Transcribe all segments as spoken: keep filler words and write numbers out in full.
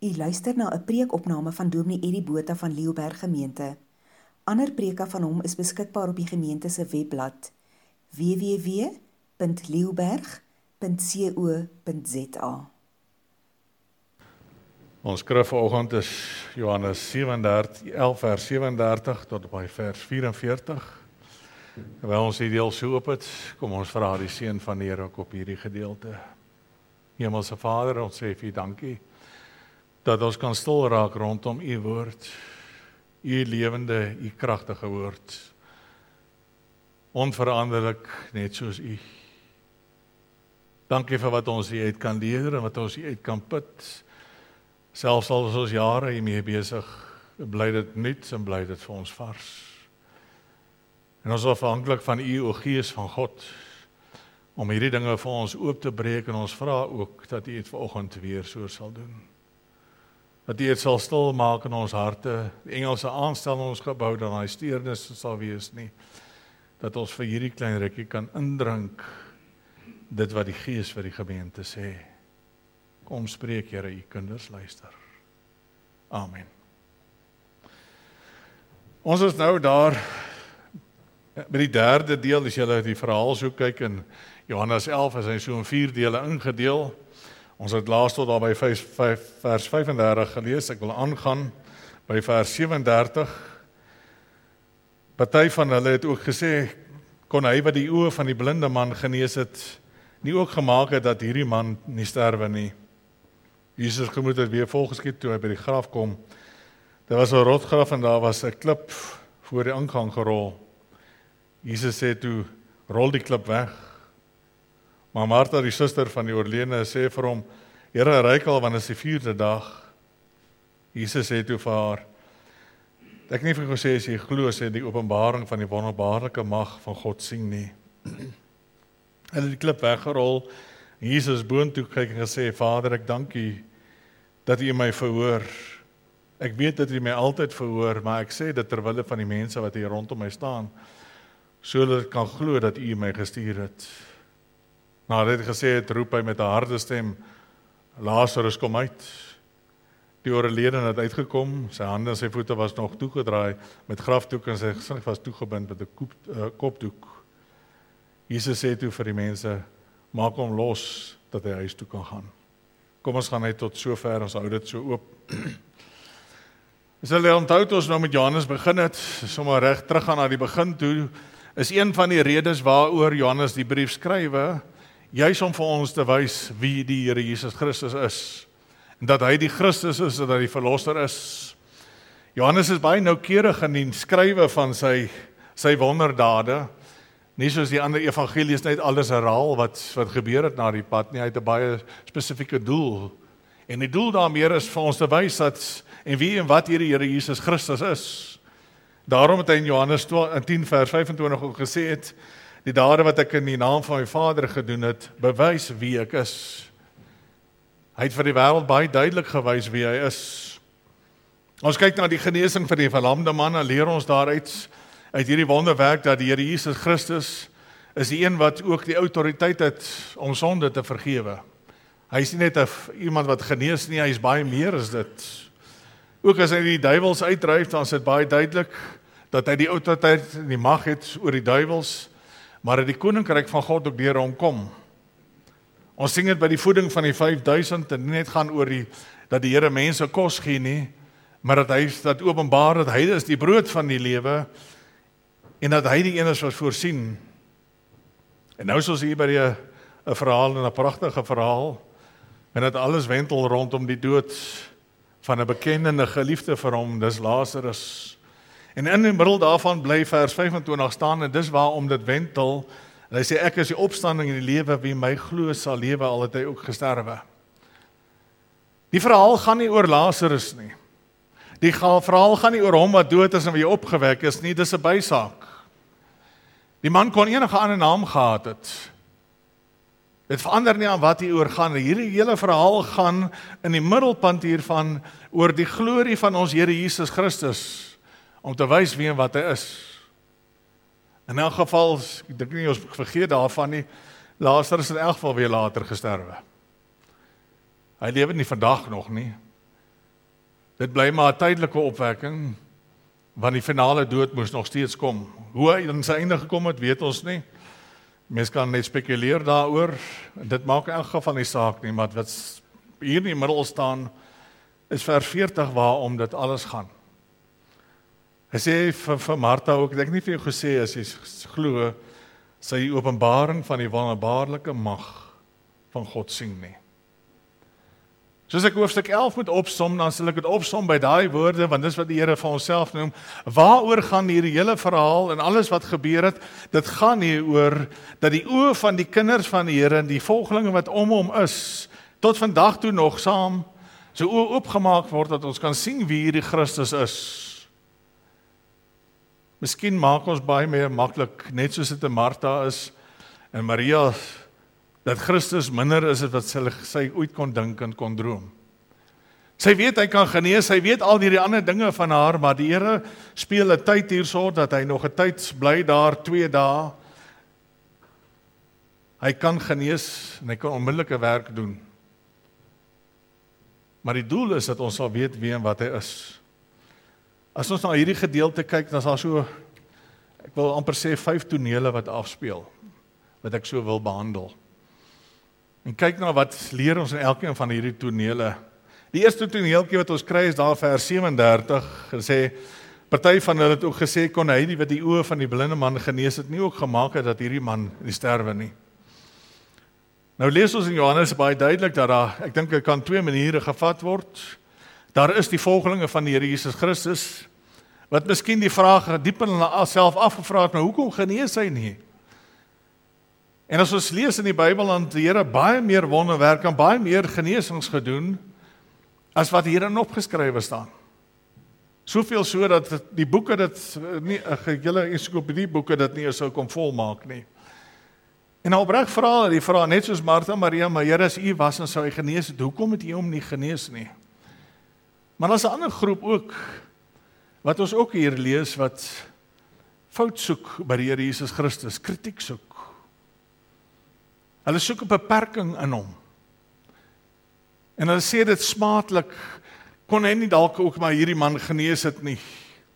U luister na 'n preekopname van Dominee Eddie Botha van Leeuberg Gemeente. Ander preke van hom is beskikbaar op die gemeente se webblad w w w punt leeuberg punt co punt z a. Ons skrif vanoggend is Johannes elf vers sewendertig tot by vers vyf-en-veertig. Terwyl ons die deel so oop het, kom ons vra die seën van die Here ook op hierdie gedeelte. Hemelse Vader, ons sê vir U dankie dat ons kan stil raak rondom U woord, U lewende, U kragtige woord. Onveranderlik, net soos U. Dankie vir wat ons hier uit kan leer en wat ons hier uit kan put. Selfs al is ons jare hiermee besig, bly dit nuut en bly dit vir ons vars. En ons is afhanklik van U, o Gees van God, om hierdie dinge vir ons oop te breek, en ons vra ook dat U dit vanoggend weer so sal doen. Dat U dit sal stil maak in ons harte, die Engelse aanstel in ons gebou, dat hy steurnis sal wees nie, dat ons vir hierdie klein rukkie kan indrink, dit wat die Gees vir die gemeente sê. Kom spreek, Here, U kinders luister. Amen. Ons is nou daar by die derde deel, as julle die verhaal so kyk in Johannes elf, is hy so in vier dele ingedeel. Ons het laas tot daar by vers vyf-en-dertig gelees, ek wil aangaan by vers sewendertig. Party van hulle het ook gesê, kon hy wat die oë van die blinde man genees het, nie ook gemaak het dat hierdie man nie sterwe nie. Jesus gemoed het weer volgeskiet toe hy by die graf kom. Daar was 'n rotgraf en daar was 'n klip voor die ingang gerol. Jesus sê toe, rol die klip weg. Maar Martha, die suster van die oorledene, sê vir hom, Here, ryk al, want is die vierde dag. Jesus sê toe vir haar, ek nie vir jou sê, as jy glo, sê die openbaring van die wonderbaarlike mag van God sien nie. Hulle het die klip weggerol. Jesus boontoe kyk en gesê, Vader, ek dank U dat U my verhoor. Ek weet dat U my altyd verhoor, maar ek sê dit terwille van die mense wat hier rondom my staan, so dat ek kan glo dat U my gestuur het. Nou, hy het gesê, het roep hy met 'n harde stem, Lazarus, kom uit. Die oorledene het uitgekom, sy hande en sy voete was nog toegedraai met grafdoek en sy gesig was toegebind met 'n kop, uh, kopdoek. Jesus sê toe vir die mense, maak hom los, dat hy huis toe kan gaan. Kom ons gaan net tot sover, ons hou dit so oop. As hulle onthou, ons nou met Johannes begin het, sommer reg terug gaan na die begin toe, is een van die redes waaroor Johannes die brief skrywe, juis om vir ons te wys wie die Here Jesus Christus is, en dat hy die Christus is, dat hy die verlosser is. Johannes is baie noukeurig in die skrywe van sy, sy wonderdade, nie soos die ander evangelies net alles herhaal wat, wat gebeur het na die pad nie, hy het 'n baie spesifieke doel. En die doel daarmee is vir ons te wys dat, en wie en wat hierdie Here Jesus Christus is. Daarom het hy in Johannes tien vers vyf-en-twintig ook gesê het, die dade wat ek in die naam van my Vader gedoen het, bewys wie ek is. Hy het vir die wêreld baie duidelik gewys wie hy is. Ons kyk na die genesing van die verlamde man, en leer ons daaruit, uit hierdie wonderwerk dat die Here Jesus Christus is die een wat ook die autoriteit het om sonde te vergewe. Hy is nie net 'n iemand wat genees nie, hy is baie meer as dit. Ook as hy die duiwels uitdryf, dan is dit baie duidelik dat hy die autoriteit en die mag het oor die duiwels, maar dat die koninkryk van God ook deur hom kom. Ons sing dit by die voeding van die vyf duisend, en nie net gaan oor die, dat die Here mense kos gee nie, maar dat hy dat openbaar dat hy is die brood van die lewe, en dat hy die een is wat voorsien. En nou is ons hier by die 'n verhaal, en 'n pragtige verhaal, en dat alles wentel rondom die dood van 'n bekende en 'n geliefde vir hom, dis Lazarus. En in die middel daarvan bly vers vyf-en-twintig staan, en dis waarom dit wentel, en hy sê, ek is die opstanding en die lewe, wie my glo sal lewe, al het hy ook gesterwe. Die verhaal gaan nie oor Lazarus nie. Die verhaal gaan nie oor hom wat dood is en wie opgewek is nie, dis 'n bysaak. Die man kon enige ander naam gehad het. Dit verander nie aan wat hier oor gaan. Hierdie hele verhaal gaan in die middelpunt hiervan oor die glorie van ons Here Jesus Christus, om te wys wie en wat hy is. In elk geval, ek dink nie ons vergeet daarvan nie, Lazarus het in elk geval weer later gesterwe. Hy lewe nie vandag nog nie. dit bly maar 'n tydelike opwekking, want die finale dood moes nog steeds kom. Hoe hy in sy einde gekom het, weet ons nie. Mens kan net spekuleer daaroor, dit maak in elk geval nie saak nie, maar wat hier in die middel staan, is vers veertig waarom dit alles gaan. Hy sê vir, vir Martha ook, ek het nie vir jou gesê, as jy glo, sy openbaring van die wonderbaarlike mag van God sien nie. Soos ek hoofstuk elf moet opsom, dan sal ek dit opsom by daai woorde, want dis wat die Here vir onsself noem. Waaroor gaan hierdie hele verhaal en alles wat gebeur het? Dit gaan hier oor dat die oë van die kinders van die Here en die volgelinge wat om hom is, tot vandag toe nog saam, so oë oopgemaak word dat ons kan sien wie hierdie Christus is. Miskien maak ons baie meer maklik, net soos dit 'n Martha is en Maria, dat Christus minder is as wat sy, sy ooit kon dink en kon droom. Sy weet hy kan genees, sy weet al hierdie ander dinge van haar, maar die Here speel 'n tyd hierso, dat hy nog 'n tyd bly daar, twee dae. Hy kan genees, en hy kan onmiddellike werk doen. Maar die doel is dat ons sal weet wie en wat hy is. As ons na hierdie gedeelte kyk, dan is daar so, ek wil amper sê, vyf tonele wat afspeel, wat ek so wil behandel. En kyk na wat leer ons in elkeen van hierdie tonele. Die eerste toneeltjie wat ons kry is daar vers sewendertig, gesê, party van hulle het ook gesê, kon hy die wat die oë van die blinde man genees het, nie ook gemaak het dat hierdie man nie sterwe nie. Nou lees ons in Johannes baie duidelik dat daar, ek dink dit kan twee maniere gevat word. Daar is die volgelinge van die Here Jesus Christus, wat miskien die vraag diep in hulle self afgevra het, maar hoekom genees hy nie? En as ons lees in die Bybel, dan het die Here baie meer wonderwerke en baie meer genesings gedoen, as wat hierin opgeskrywe staan. Soveel so dat die boeke dit, nie, 'n hele ensiklopedie boeke dit nie sou kom volmaak nie. En nou opreg vra die vra net soos Martha, Maria, maar Here, as U was en sou hy genees het, hoekom het U hom nie genees nie? Maar daar's 'n ander groep ook, wat ons ook hier lees, wat fout soek by die Here Jesus Christus, kritiek soek. Hulle soek 'n beperking in hom. En hulle sê dit smaadlik, kon hy nie dalk ook maar hierdie man genees het nie.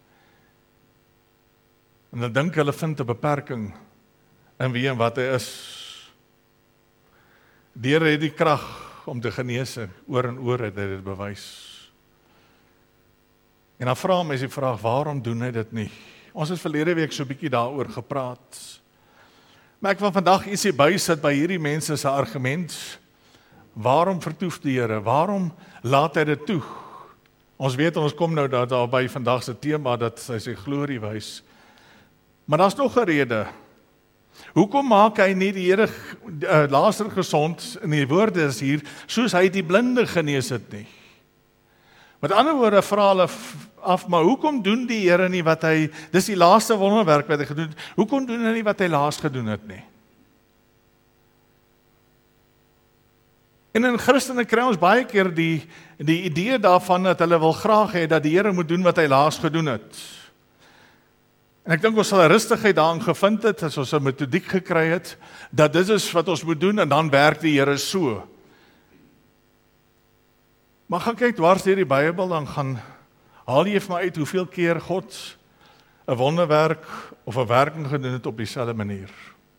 En dan dink hulle vind 'n beperking in wie en wat hy is. Die Here het die krag om te genees, oor en oor het hy dit bewys. En dan vra mense die vraag, waarom doen hy dit nie? Ons het verlede week so 'n bietjie daaroor gepraat. Maar ek wil vandag ietsie bysit by hierdie mense se argument. Waarom vertoef die Here? Waarom laat hy dit toe? Ons weet, ons kom nou daar, daar by vandag se tema, dat hy sy glorie wys. Maar daar's nog 'n rede. Hoekom maak hy nie die Here uh, Lazarus gesond, in die woorde is hier, soos hy die blinde genees het nie? Met ander woorde vra hulle af, maar hoekom doen die Here nie wat hy, dis die laaste wonderwerk wat hy gedoen het, hoekom doen hy nie wat hy laas gedoen het nie? En in Christene kry ons baie keer die, die idee daarvan dat hulle wil graag hê dat die Here moet doen wat hy laas gedoen het. En ek dink ons sal 'n rustigheid daarin gevind het, as ons 'n metodiek gekry het, dat dit is wat ons moet doen en dan werk die Here so. Maar gaan kyk dwars deur die Bybel, dan gaan haal jy vir my uit hoeveel keer God 'n wonderwerk of 'n werking gedoen het op dieselfde manier.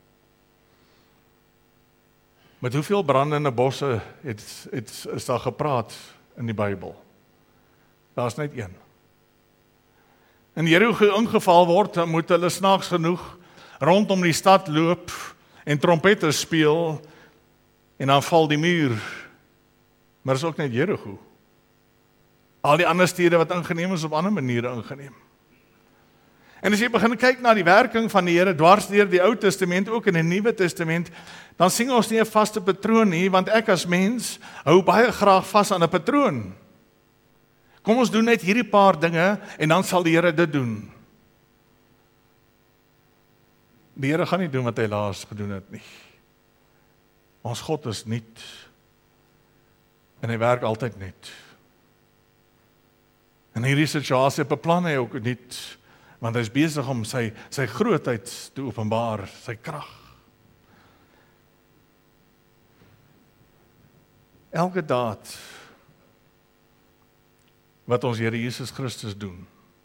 Met hoeveel brandende bosse het, het, is daar gepraat in die Bybel? Daar's net een. En Jerigo ingeval word, dan moet hulle snaaks genoeg rondom die stad loop en trompette speel en dan val die muur. Maar is ook net Jerigo. Al die ander stede wat ingeneem is op ander maniere ingeneem. En as jy begin kyk na die werking van die Here dwars deur die Ou Testament, ook in die Nuwe Testament, dan sien ons nie 'n vaste patroon nie, want ek as mens hou baie graag vas aan 'n patroon. Kom ons doen net hierdie paar dinge en dan sal die Here dit doen. Die Here gaan nie doen wat hy laas gedoen het nie. Ons God is nuut en hy werk altyd net. En hierdie situasie beplan hy ook nuut, want hy is besig om sy, sy grootheid te openbaar, sy krag. Elke daad wat ons Here Jesus Christus doen,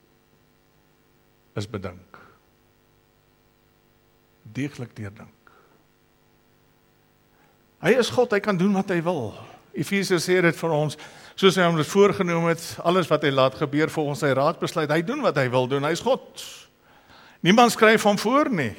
is bedink. Deeglik deurdink. Hy is God, hy kan doen wat hy wil. Efesiërs sê dit vir ons, soos hy hom dit voorgenoem het, alles wat hy laat gebeur volgens sy raadbesluit, hy doen wat hy wil doen, hy is God. Niemand skryf hom voor nie.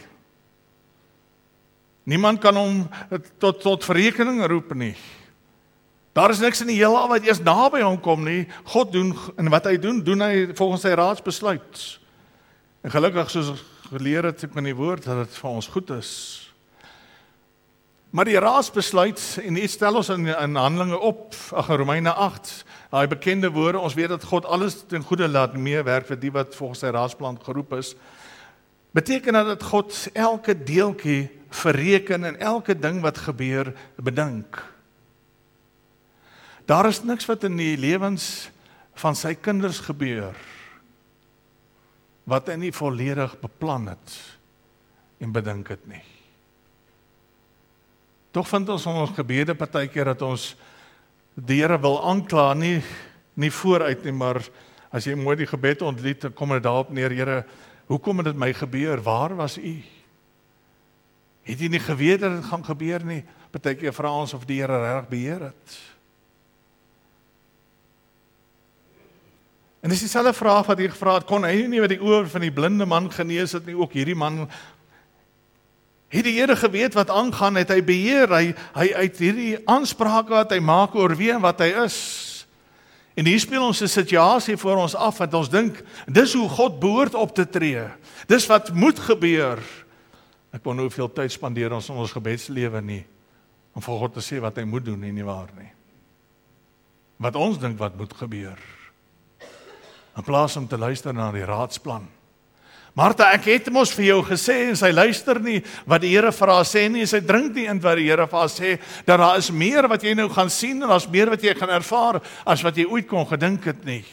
Niemand kan hom tot, tot verrekening roep nie. Daar is niks in die heelal wat eers naby hom kom nie. God doen, en wat hy doen, doen hy volgens sy raadsbesluit. En gelukkig, soos geleer het ek in die woord, dat dit vir ons goed is. Maar die raadsbesluit, en iets stel ons in, in Handelinge op, ag in Romeine agt, daai bekende woorde, ons weet dat God alles ten goeie laat meewerk vir die wat volgens sy raadsplan geroep is, beteken dat God elke deeltjie verreken en elke ding wat gebeur, bedink. Daar is niks wat in die lewens van sy kinders gebeur, wat hy nie volledig beplan het, en bedink het nie. Toch vind ons in ons gebede partykeer dat ons die Here wil aankla, nie, nie vooruit nie, maar as jy mooi die gebed ontlied, dan kom dit daarop neer, Here, hoekom het dit my gebeur? Waar was u? Het jy nie geweet dat dit gaan gebeur nie? Partykeer vra ons of die Here reg beheer het. En dis dieselfde vraag wat hier gevra het, kon hy nie met die oor van die blinde man genees het nie, ook hierdie man, het die Here geweet wat aangaan, het hy beheer, hy, hy uit hierdie aansprake wat hy maak oor wie en wat hy is. En hier speel ons 'n situasie voor ons af, wat ons dink, dis hoe God behoort op te tree, dis wat moet gebeur. Ek wil nou veel tyd spandeer ons in ons gebedslewe nie, om vir God te sê wat hy moet doen, nie, nie waar nie. Wat ons dink wat moet gebeur, in plaas om te luister na die raadsplan. Martha, ek het mos vir jou gesê, en sy luister nie wat die Here vir haar sê nie, en sy drink nie in wat die Here vir haar sê, dat daar is meer wat jy nou gaan sien, en daar is meer wat jy gaan ervaar, as wat jy ooit kon gedink het nie.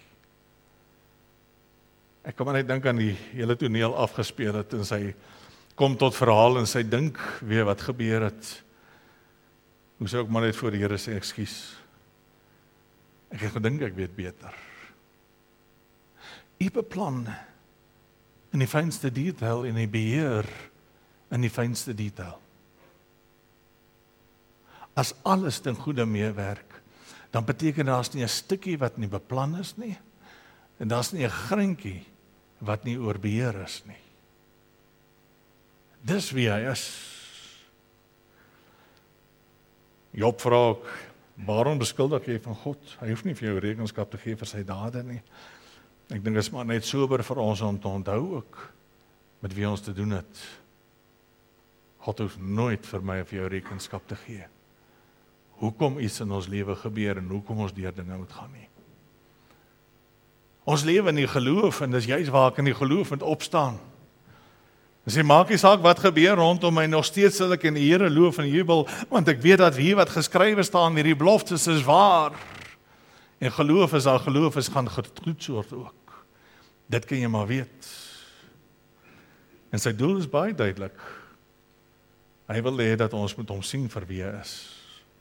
Ek kan maar net dink aan die hele toneel afgespeel het, en sy kom tot verhaal, en sy dink weer wat gebeur het. Hoe sou ek maar net voor die Here sê, ekskuus. Ek het gedink ek weet beter. U beplan in die fynste detail en die beheer in die fynste detail. As alles ten goeie meewerk, dan beteken daar's nie 'n stukkie wat nie beplan is nie, en daar's nie 'n greintjie wat nie oor beheer is nie. Dis wie hy is. Job vra ook, waarom beskuldig jy van God? Hy hoef nie vir jou rekenskap te gee vir sy dade nie. Ek dink dit is maar net sober vir ons om te onthou ook met wie ons te doen het. God hoef nooit vir my of jou rekenskap te gee. Hoekom iets in ons lewe gebeur en hoekom ons deur dinge moet gaan nie. Ons lewe in die geloof en dis juist waar ek in die geloof moet opstaan. En sê, maak nie saak wat gebeur rondom my, nog steeds sal ek in die Here loof en jubel, want ek weet dat hier wat geskrywe staan, hierdie beloftes is waar. En geloof is al geloof is gaan getoets word ook. Dit kan jy maar weet. En sy doel is baie duidelik. Hy wil hê dat ons moet hom sien vir wie hy is.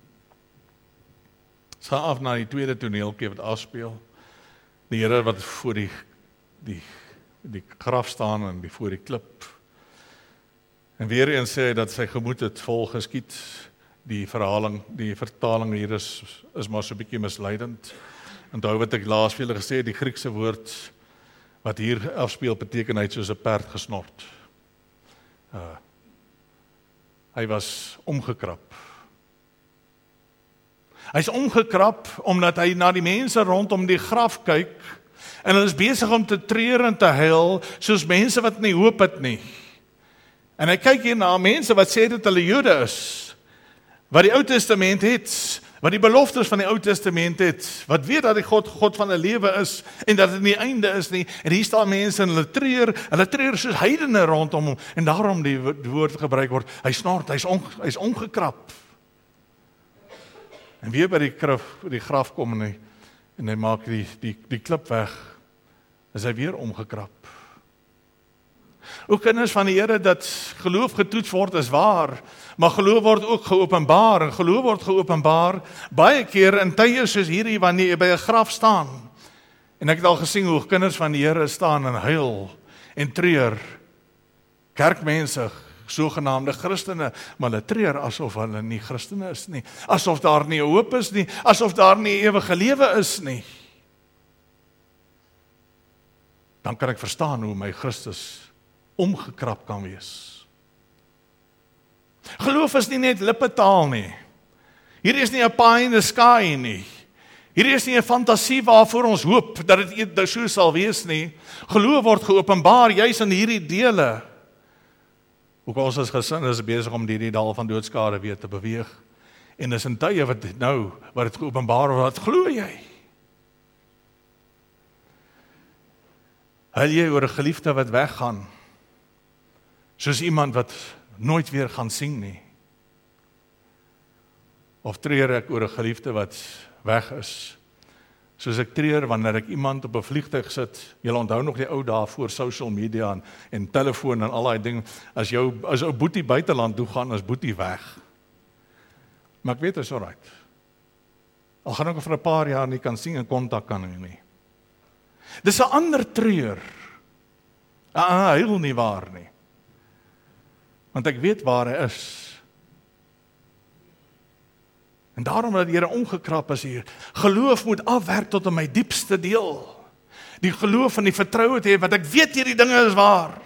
Ons gaan af na die tweede toneeltjie wat afspeel. Die Here wat voor die, die, die graf staan en die voor die klip. En weer eens sê hy dat sy gemoed het vol geskied. Die verhaling, die vertaling hier is, is maar so 'n bietjie misleidend. Onthou wat ek laas vir julle gesê het, die Griekse woord wat hier afspeel beteken hy het soos 'n perd gesnort. Uh, hy was omgekrap. Hy is omgekrap omdat hy na die mense rondom die graf kyk en hulle is besig om te treur en te huil soos mense wat nie hoop het nie. En hy kyk hier na mense wat sê dat hulle Jode is, wat die Ou Testament het, wat die beloftes van die Ou Testament het, wat weet dat die God God van 'n lewe is en dat dit nie einde is nie. En hier staan mense en hulle treur, hulle treur soos heidene rondom hom en daarom die woord gebruik word. Hy snort, hy's on, hy's ongekrap. En weer by die graf, die graf kom en hy, en hy maak die die die klip weg. Is hy weer omgekrap. Ook kinders van die Here dat geloof getoets word is waar, maar geloof word ook geopenbaar en geloof word geopenbaar baie keer in tye soos hierdie wanneer jy by 'n graf staan En ek het al gesien hoe kinders van die Here staan en huil en treur. Kerkmense, sogenaamde Christene, maar hulle treur asof hulle nie Christene is nie, asof daar nie hoop is nie, asof daar nie ewige lewe is nie. Dan kan ek verstaan hoe my Christus omgekrap kan wees. Geloof is nie net lippetaal nie. Hier is nie 'n pie in the sky nie. Hier is nie 'n fantasie waarvoor ons hoop dat dit so sal wees nie. Geloof word geopenbaar juis in hierdie dele. Ook ons as gesin is besig om hierdie dal van doodskade weer te beweeg. En dis in tye wat nou, wat dit geopenbaar word, wat glo jy? Huil jy oor 'n geliefde wat weggaan? Soos iemand wat nooit weer gaan sien nie. Of treur ek oor 'n geliefde wat weg is? Soos ek treur wanneer ek iemand op 'n vliegtuig sit. Jy onthou nog die ou dae voor social media en, en telefoon en al daai ding. As jou as ou boetie buiteland toe gaan, is boetie weg. Maar ek weet is alright. Al gaan ek vir 'n paar jaar nie kan sien en kontak kan nie nie. Dis 'n ander treur. Ah, huil nie waar nie. Want ek weet waar hy is. En daarom dat die Here omgekrap is hier. Geloof moet afwerk tot in my diepste deel. Die geloof en die vertroue te hê, want ek weet hierdie dinge is waar.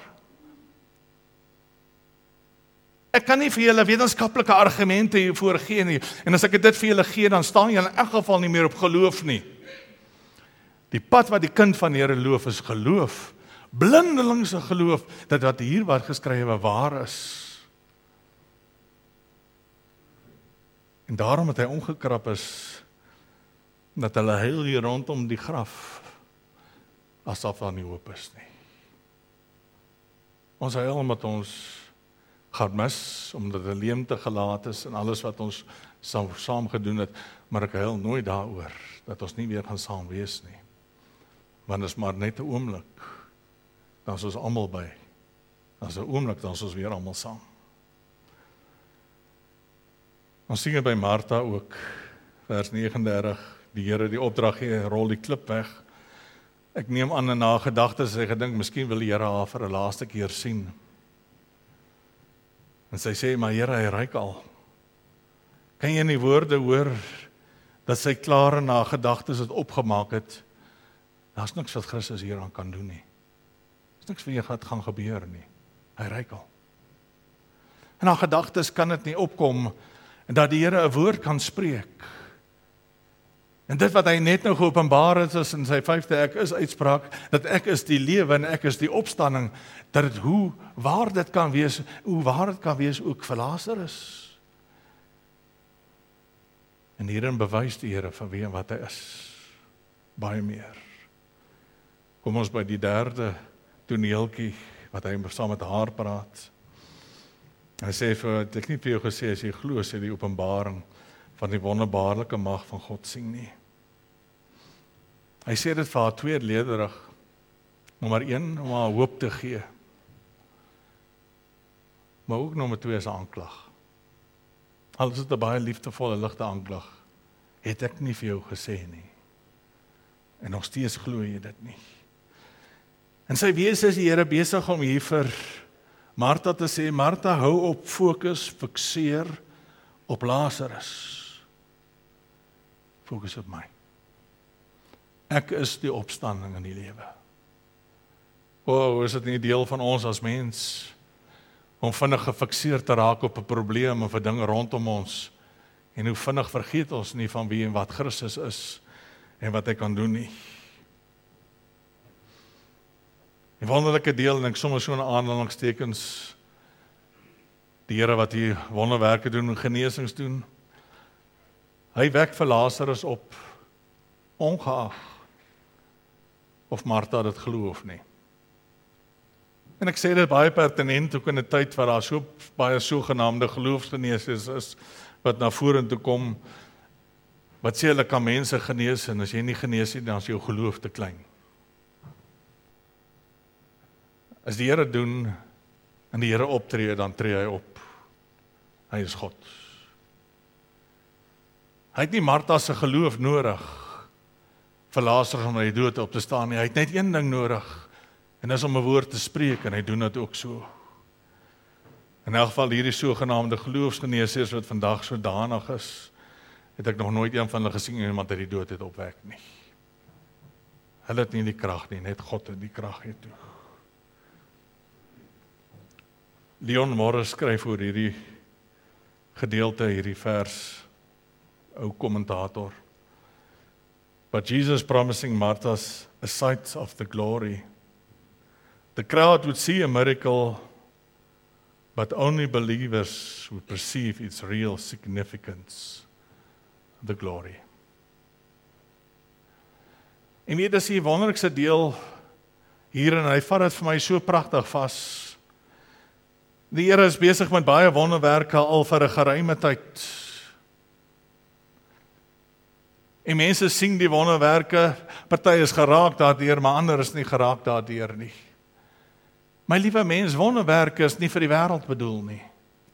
Ek kan nie vir julle wetenskaplike argumente hiervoor gee nie. En as ek dit vir julle gee, dan staan julle in elk geval nie meer op geloof nie. Die pad wat die kind van die Here loop is geloof. Blindelingse geloof, dat wat hier wat geskrywe waar is. En daarom het hy omgekrap is, dat hulle huil hier rondom die graf, asof daar nie hoop is nie. Ons huil omdat ons gaan mis, omdat die leemte gelaat is, en alles wat ons saam, saam gedoen het, maar ek huil nooit daaroor, dat ons nie weer gaan saam wees nie. Want is maar net 'n oomblik, dan is ons almal by. Dan is 'n oomblik, dan is ons weer almal saam. Ons sing by Martha ook, vers negenendertig, die Here die opdrag gee, rol die klip weg. Ek neem aan in haar gedagtes, sy gedink, miskien wil die Here haar vir 'n laaste keer sien. En sy sê, maar Here, hy ryk al. Kan jy in die woorde hoor, dat sy klaar in haar gedagtes het opgemaak het, daar's niks wat Christus hieraan kan doen nie. Daar's niks wat jy gaat gaan gebeur nie. Hy ryk al. In haar gedagtes kan dit nie opkom, en dat die Here 'n woord kan spreek. En dit wat hy net nou geopenbaar het is in sy vyfde ek is uitspraak, dat ek is die lewe en ek is die opstanding, dat dit hoe waar dit kan wees, hoe waar dit kan wees ook vir Lazarus. En hierin bewys die Here van wie en wat hy is. Baie meer. Kom ons by die derde toneeltjie, wat hy saam met haar praat. Hy sê, vir, het ek nie vir jou gesê, as jy glo, sê die openbaring van die wonderbaarlike mag van God sien nie. Hy sê dit vir haar tweeledig, nommer een, om haar hoop te gee, maar ook nommer twee is aanklag. Al is dit 'n baie liefdevolle, ligte aanklag, het ek nie vir jou gesê nie, en nog steeds glo jy dit nie. En sy wese is die Here besig om hier vir Martha te sê, Martha, hou op, fokus, fikseer op Lazarus. Fokus op my. Ek is die opstanding in die lewe. O, oh, is dit nie deel van ons as mens, om vinnig gefikseer te raak op 'n probleem of 'n ding rondom ons, en hoe vinnig vergeet ons nie van wie en wat Christus is, en wat hy kan doen nie. Die wonderlike deel, en ek sommer so 'n aanhalingstekens, die Here wat hier wonderwerke doen en genesings doen, hy wek vir Lazarus op, ongeag of Martha dit glo of nie. En ek sê dit baie pertinent, ook in 'n tyd waar daar so baie sogenaamde geloofsgeneesers is, wat na vorentoe kom, wat sê hulle kan mense genees, en as jy nie genees nie, dan is jou geloof te klein. As die Here doen, en die Here optree, dan tree hy op. Hy is God. Hy het nie Martha se geloof nodig, vir Lazarus om uit die dood op te staan nie. Hy het net een ding nodig, en dis om 'n woord te spreek, en hy doen dit ook so. In elk geval hierdie sogenaamde geloofsgeneesers wat vandag sodanig is, het ek nog nooit een van hulle gesien iemand uit die dood het opwek nie. Hulle het nie die krag nie, net God het die krag hiertoe. Leon Morris skryf oor hierdie gedeelte, hierdie vers, ou kommentator. But Jesus promising Martha's a sight of the glory. The crowd would see a miracle, but only believers would perceive its real significance, the glory. En weet, dis die wonderlikste deel hier, en hy vat dit vir my so pragtig vas. Die Here is besig met baie wonderwerke al vir 'n geruime tyd. En mense sien die wonderwerke, party is geraak daardeur, maar ander is nie geraak daardeur nie. My liewe mens, wonderwerke is nie vir die wêreld bedoel nie.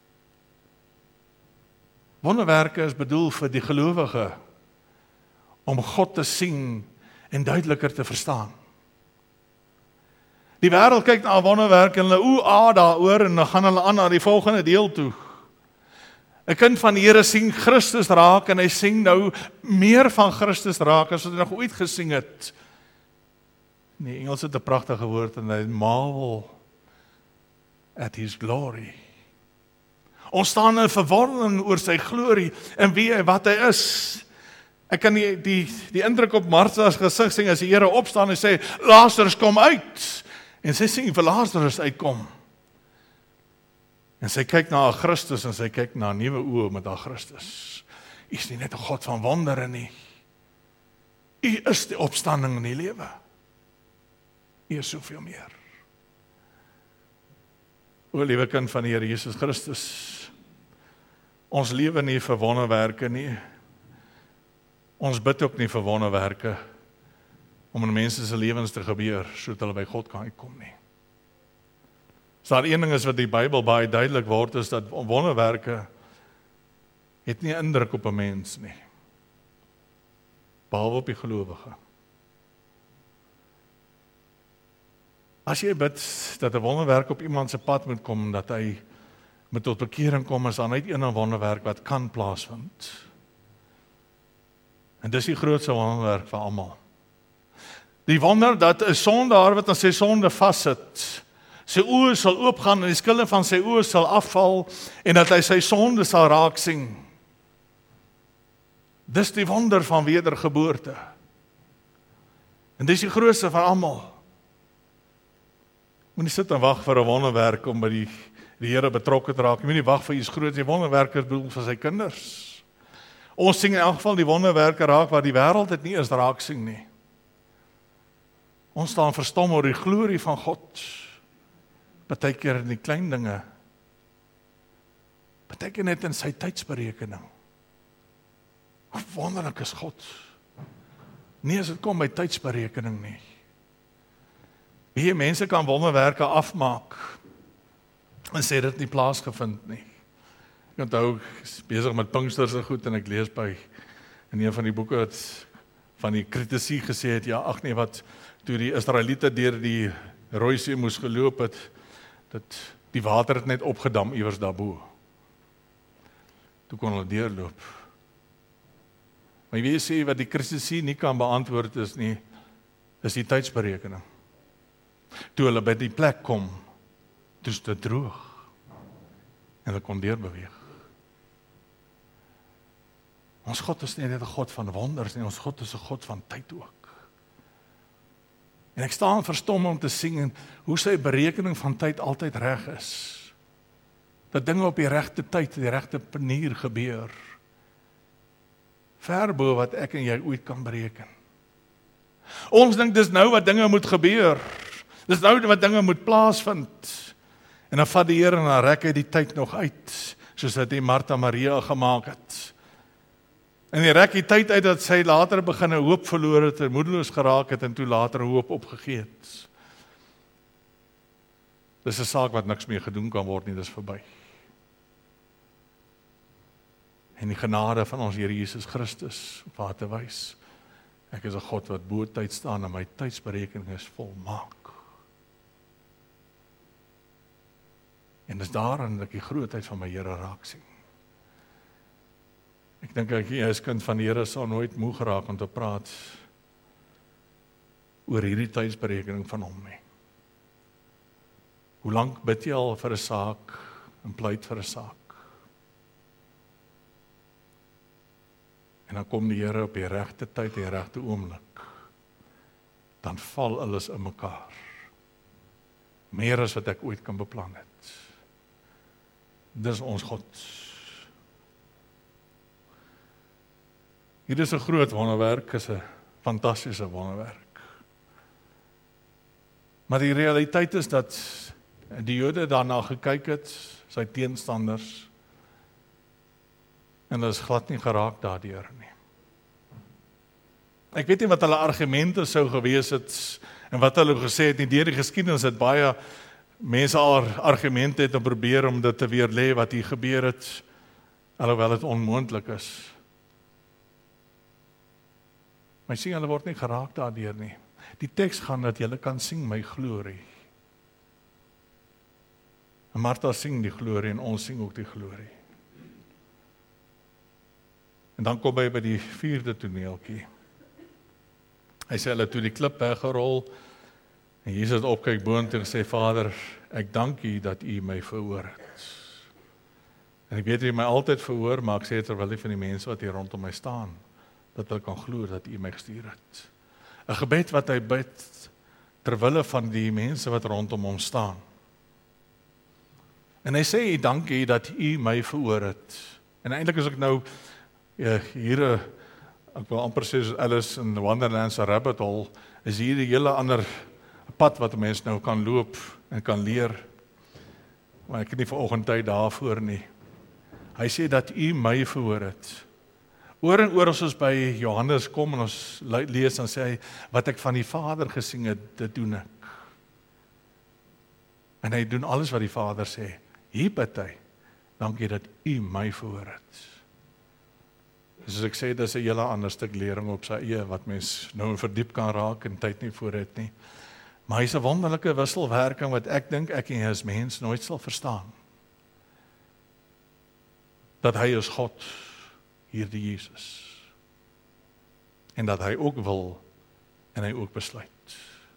Wonderwerke is bedoel vir die gelowige, om God te sien en duideliker te verstaan. Die wêreld kyk na wonderwerke en hulle oe a daaroor, en dan gaan hulle aan na die volgende deel toe. 'n Kind van die Here sien Christus raak, en hy sien nou meer van Christus raak as wat hy nog ooit gesien het. In die Engels het 'n pragtige woord, en hy marvel at his glory. Ons staan in verwondering oor sy glorie, en wie hy, wat hy is. Ek kan die, die, die indruk op Martha's gesig sien, as die Here opstaan en sê, Lazarus kom uit, en sy sien vir Lazarus uitkom. En sy kyk na haar Christus, en sy kyk na nuwe oë met haar Christus. U is nie net 'n God van wondere nie. U is die opstanding in die lewe. U is soveel meer. O, liewe kind van die Here Jesus Christus, ons lewe nie vir wonderwerke nie. Ons bid ook nie vir wonderwerke om in mense se lewens te gebeur, sodat hulle by God kan uitkom nie. As daar een ding is wat die Bybel baie duidelik word, is dat wonderwerke het nie indruk op 'n mens nie, behalwe op die gelowige. As jy bid dat 'n wonderwerk op iemand se pad moet kom, dat hy met tot bekering kom, is daar net een wonderwerk wat kan plaasvind. En dis die grootste wonderwerk vir almal. Die wonder dat 'n sondaar wat aan sy sonde vassit, sy oë sal oopgaan en die skille van sy oë sal afval, en dat hy sy sonde sal raak sien. Dis die wonder van wedergeboorte. En dis die grootste van almal. Moenie sit en wag vir 'n wonderwerk om by die, die Here betrokke te raak. Jy moenie wag vir iets groot. Die wonderwerke bedoel vir sy kinders. Ons sien in elk geval die wonderwerke raak waar die wêreld dit nie eens raak sien nie. Ons staan verstom oor die glorie van God. Partykeer in die klein dinge. Partykeer net in sy tydsberekening. Hoe wonderlik is God. Nie as dit kom by tydsberekening nie. Wie mense kan wonderwerke afmaak en sê dit nie plaasgevind nie. Ek onthou, ek is besig met Pinksters en goed, en ek lees by in een van die boeke het van die kritisie gesê het, ja, ag nee, wat toe die Israeliete deur die Rooi See moes geloop het, dat die water het net opgedam iewers daarbo. Toe kon hulle deurloop. Maar jy weet sê, wat die kritisie nie kan beantwoord is nie, is die tydsberekening. Toe hulle by die plek kom, toe is dit droog, en hulle kon deurbeweeg. Ons God is nie net 'n God van wonders nie, ons God is 'n God van tyd ook. En ek staan verstom om te sien hoe sy berekening van tyd altyd reg is. Dat dinge op die regte tyd, die regte manier gebeur. Ver bo wat ek en jy ooit kan bereken. Ons dink dis nou wat dinge moet gebeur. Dis nou wat dinge moet plaasvind. En dan vat die Here en dan rek hy die tyd nog uit, soos dat hy Martha Maria gemaak het. En hy rek die tyd uit dat sy later begin hoop verloor het en moedeloos geraak het en toe later hoop opgegee het. Dis 'n saak wat niks meer gedoen kan word nie, dis verby. En die genade van ons Here Jesus Christus op haar te wys, Ek is 'n God wat bo tyd staan en my tydsberekening is volmaak. En dis daarin dat ek die grootheid van my Here raak sien. Ek dink ek as kind van die Here sal nooit moeg raak om te praat oor hierdie tydsberekening van hom nie. Hoe lank bid jy al vir 'n saak en pleit vir 'n saak? En dan kom die Here op die regte tyd en die regte oomblik. Dan val alles in mekaar. Meer as wat ek ooit kan beplan het. Dis ons God. Hier is 'n groot wonderwerk, is 'n fantastiese wonderwerk. Maar die realiteit is dat die Jode daarna gekyk het, sy teenstanders, en hulle is glad nie geraak daardeur nie. Ek weet nie wat hulle argumente sou gewees het, en wat hulle gesê het nie. Deur die geskiedenis het baie mense al argumente het om probeer om dit te weerlê wat hier gebeur het, alhoewel dit onmoontlik is. Maar sien, hulle word nie geraak daardeur nie. Die teks gaan dat julle kan sing my glorie. En Martha sing die glorie en ons sing ook die glorie. En dan kom hy by die vierde toneeltjie. Hy sê hulle toe die klip weggerol en Jesus opkyk boontoe en sê Vader, ek dank U dat U my verhoor het. En ek weet U my altyd verhoor, maar ek sê terwyl die van die mense wat hier rondom my staan, dat hulle kan glo dat U my gestuur het. 'n Gebed wat hy bid terwille van die mense wat rondom hom staan. En hy sê, dank U dat U my verhoor het. En eintlik is ek nou ja, hier, ek wil amper sê soos Alice in Wonderland se rabbit hole, is hier 'n hele ander pad wat 'n mens nou kan loop en kan leer. Maar ek het nie vanoggend tyd daarvoor nie. Hy sê dat U my verhoor het. Oor en oor as ons by Johannes kom en ons lees, dan sê hy, wat ek van die Vader gesien het, dit doen ek. En hy doen alles wat die Vader sê. Hier bid hy, dankie dat U my verhoor het. Soos ek sê, dis 'n hele ander stuk lering op sy eie, wat mens nou in verdiep kan raak en tyd nie voor het nie. Maar hy's 'n wonderlike wisselwerking wat ek dink ek en as mens nooit sal verstaan. Dat hy is God, hierdie Jesus. En dat hy ook wil en hy ook besluit.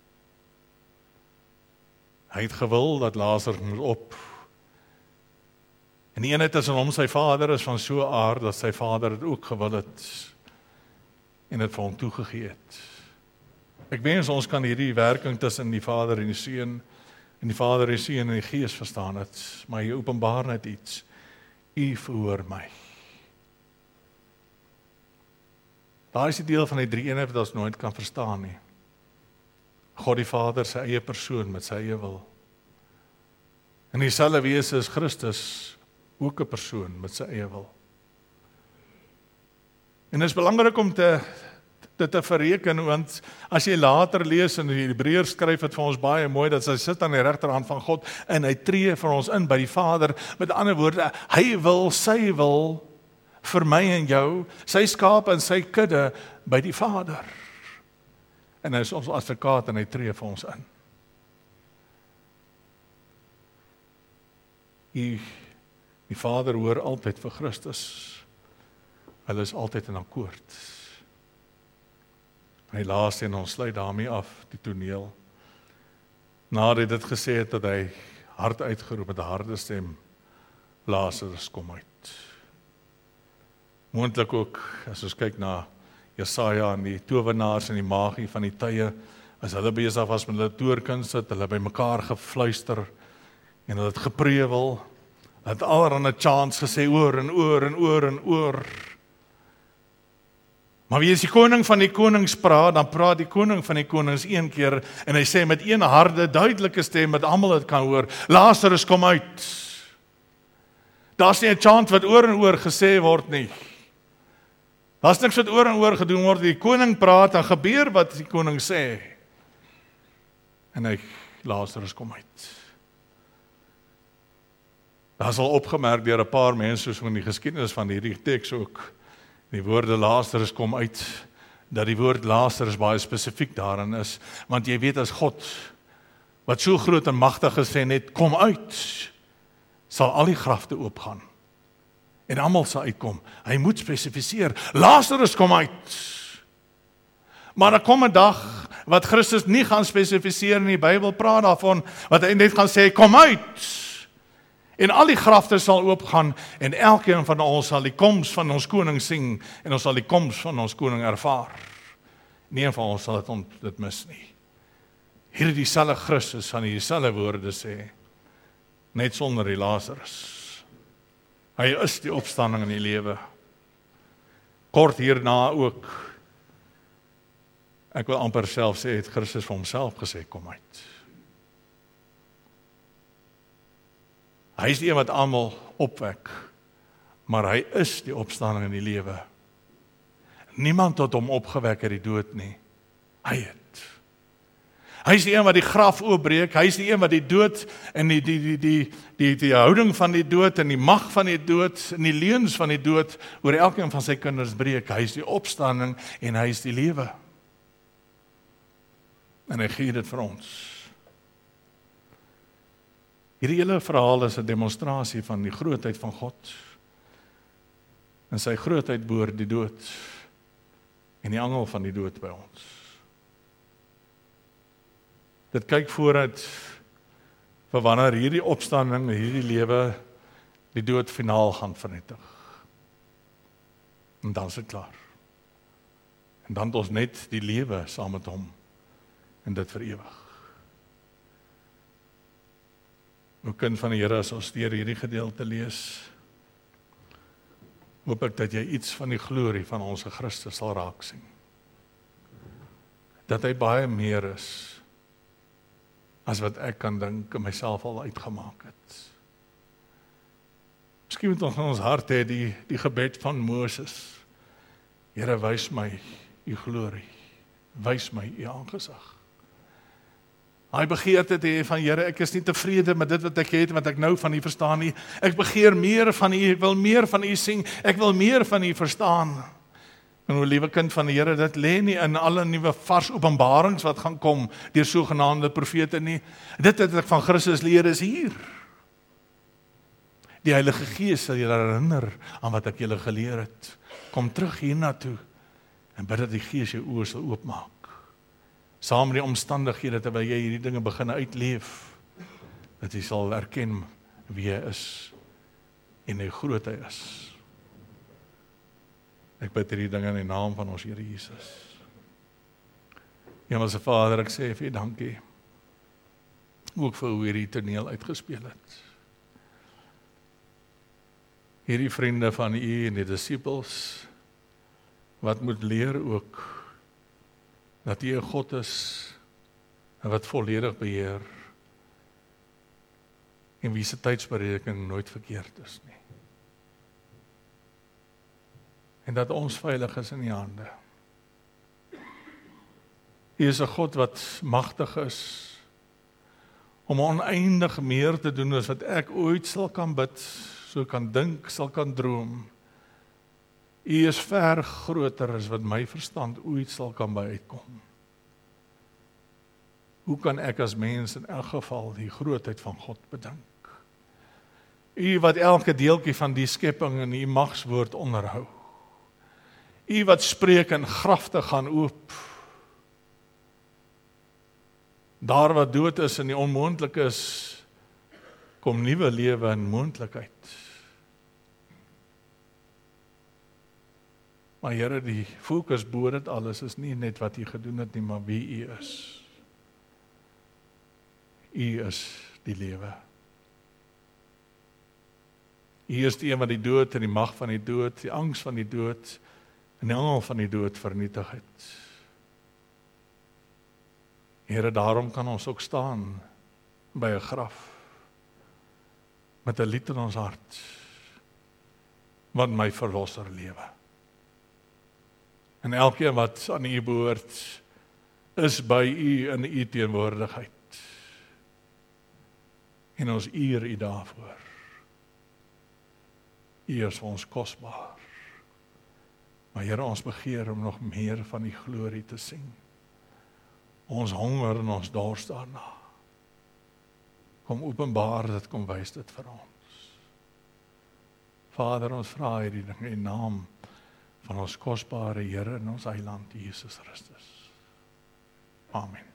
Hy het gewil dat Lazarus moet op. En die eenheid tussen hom sy Vader is van so 'n aard dat sy Vader dit ook gewil het en dit vir hom toegegee het. Ek wens ons kan hierdie werking tussen die Vader en die Seun en die Vader en die Seun en die Gees verstaan het, maar hy openbaar net iets. U verhoor my. Daar is die deel van die drie eenheid wat ons nooit kan verstaan nie. God die Vader, sy eie persoon met sy eie wil. En dieselfde wese is Christus, ook 'n persoon met sy eie wil. En dit is belangrik om te dit te verreken, want as jy later lees in die Hebreërs skryf dit vir ons baie mooi, dat hy sit aan die regterhand van God en hy tree vir ons in by die Vader. Met ander woorde, hy wil sy wil vir my en jou, sy skaap en sy kudde by die Vader. En hy is ons advokaat en hy tree vir ons in. Die, die Vader hoor altyd vir Christus. Hulle is altyd in akkoord. Hy laas en ons sluit daarmee af, die toneel. Nadat hy dit gesê het, dat hy hard uitgeroep met 'n harde stem, Lazarus kom uit. Moontlik ook, as ons kyk na Jesaja en die towenaars en die magie van die tye, as hulle besig was met hulle toorkuns, het hulle by mekaar gefluister, en hulle het geprewel, hulle het allerhande chants gesê, oor en oor en oor en oor. Maar wie is die koning van die konings praat, dan praat die koning van die konings een keer, en hy sê met een harde, duidelike stem, wat almal het kan hoor, Lazarus kom uit. Daar's nie 'n chant wat oor en oor gesê word nie. Daar's niks wat oor en oor gedoen word, die koning praat, en gebeur wat die koning sê. En hy, Lazarus kom uit. Daar is al opgemerk deur 'n paar mense, soos in die geskiedenis van hierdie teks ook, die woorde Lazarus kom uit, dat die woord Lazarus baie spesifiek daarin is, want jy weet as God, wat so groot en magtig is, sê net, kom uit, sal al die grafte oopgaan, en almal sal uitkom. Hy moet spesifiseer, Lazarus kom uit. Maar daar kom 'n dag, wat Christus nie gaan spesifiseer in die Bybel praat daarvan, wat hy net gaan sê, kom uit. En al die grafte sal oopgaan, en elkeen van ons sal die koms van ons koning sing, en ons sal die koms van ons koning ervaar. Nie van ons sal dit, ont, dit mis nie. Hier is dieselfde Christus van dieselfde woorde sê, net sonder die Lazarus. Hy is die opstanding in die lewe. Kort hierna ook, ek wil amper self sê, het Christus vir homself gesê, kom uit. Hy is die een wat almal opwek, maar hy is die opstanding in die lewe. Niemand het hom opgewek uit die dood nie. Hy het. Hy is die een wat die graf oopbreek, hy is die een wat die dood en die, die, die, die, die, die houding van die dood en die mag van die dood en die leuns van die dood oor elkeen van sy kinders breek. Hy is die opstanding en hy is die lewe. En hy gee dit vir ons. Hierdie hele verhaal is 'n demonstrasie van die grootheid van God. En sy grootheid boor die dood en die angel van die dood by ons. Dit kyk vooruit vir wanneer hierdie opstanding, hierdie lewe, die dood finaal gaan vernietig. En dan is dit klaar. En dan het ons net die lewe saam met hom en dit vir ewig. O kind van die Here, as ons deur hierdie gedeelte lees, hoop ek dat jy iets van die glorie van ons Christus sal raak sien. Dat hy baie meer is as wat ek kan dink en myself al uitgemaak het. Miskien moet ons in ons hart hê die, die gebed van Moses. Here, wys my u glorie. Wys my u aangesig. Hy begeerte te hê van Here, ek is nie tevrede met dit wat ek het, wat ek nou van u verstaan nie. Ek begeer meer van u, ek wil meer van u sien, ek wil meer van u verstaan. En o liewe kind van die Here, dit lê nie in alle nuwe vars openbarings wat gaan kom deur sogenaamde profete nie. Dit wat ek van Christus leer is hier. Die Heilige Gees sal julle herinner aan wat ek julle geleer het. Kom terug hiernatoe en bid dat die Gees jou oë sal oopmaak. Saam met die omstandighede terwyl jy hierdie dinge begin uitleef, dat jy sal erken wie hy is en hoe groot hy is. Ek bid hierdie dinge in die naam van ons Here Jesus. Hemelse Vader, ek sê vir u dankie, ook vir hoe hierdie toneel uitgespeel het. Hierdie vriende van u en die disippels, wat moet leer ook, dat u 'n God is, en wat volledig beheer, en wie se tydsberekening nooit verkeerd is nie. En dat ons veilig is in die hande. U is 'n God wat magtig is, om oneindig meer te doen as wat ek ooit sal kan bid, so kan dink, sal kan droom. U is ver groter as wat my verstand ooit sal kan by uitkom. Hoe kan ek as mens in elk geval die grootheid van God bedink? U wat elke deeltjie van die skepping in u magswoord onderhou. U wat spreek en grafte gaan oop. Daar wat dood is en die onmoontlik is, kom nuwe lewe en moontlikheid. Maar Here, die fokus bo dit alles is nie net wat u gedoen het nie, maar wie u is. U is die lewe. U is die een wat die dood en die mag van die dood, die angs van die dood en die angel van die dood vernietig het. Here, daarom kan ons ook staan by 'n graf met 'n lied in ons hart, want my verlosser lewe. En elkeen wat aan u behoort, is by u in u teenwoordigheid. En ons eer u daarvoor. U is vir ons kosbaar. Maar Here, ons begeer om nog meer van die glorie te sien. Ons honger en ons dors daarna. Kom openbaar dit, kom wys dit vir ons. Vader, ons vra hierdie ding in naam van ons kosbare Here en ons Heiland Jesus Christus. Amen.